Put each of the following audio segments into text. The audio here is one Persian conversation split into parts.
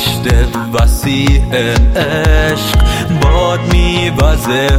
دشت وسیع عشق باد میوزه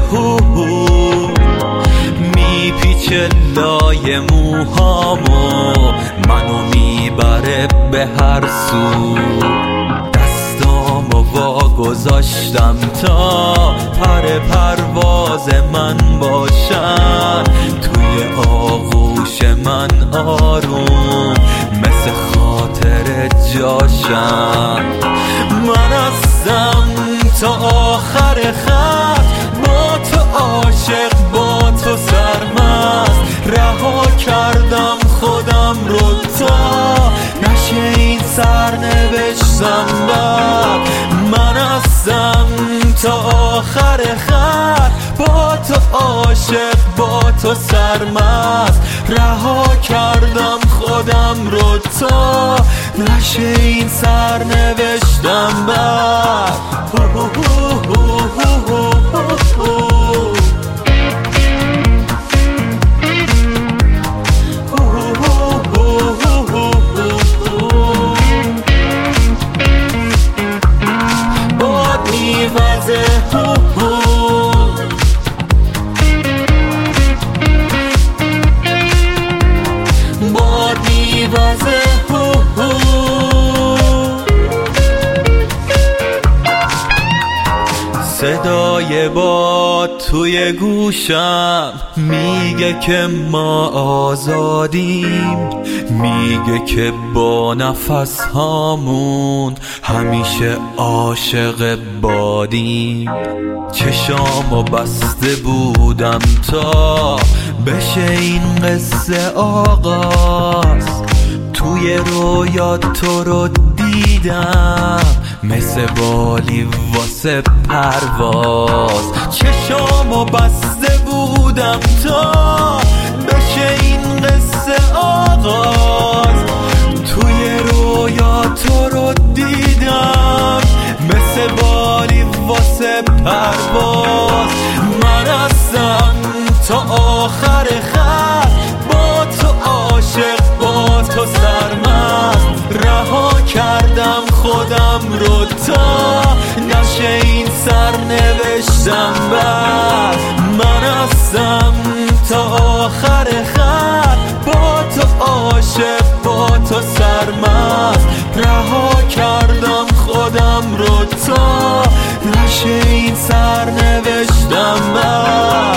میپیچه لای موهامو منو میبره به هر سو دستامو واگذاشتم تا پر پرواز من باشن توی آغوش من آروم مثل خاطر جاشن من هستم تا آخر خط با تو عاشق با تو سرمست رها کردم خودم رو تا نشه این سرنوشتم بر من هستم تا آخر خط با تو عاشق با تو سرمست رها کردم خودم رو تا نشه این سرنوشتم بر باد میوزه باد میوزه صدای باد توی گوشم میگه که ما آزادیم میگه که با نفس هامون همیشه عاشق بادیم چشامو بسته بودم تا بشه این قصه آغاز توی رویا تو رو دیدم مثل بالی واسه پرواز چشامو بسته بودم تا بشه این قصه آغاز توی رویا تو رو دیدم مثل بالی واسه پرواز من هستم تا آخر خط با تو عاشق با تو سرمست رها کردم خودم رو تا نشه این سرنوشتم بر من هستم تا آخر خط با تو عاشق با تو سرمست رها کردم خودم رو تا نشه این سرنوشتم بر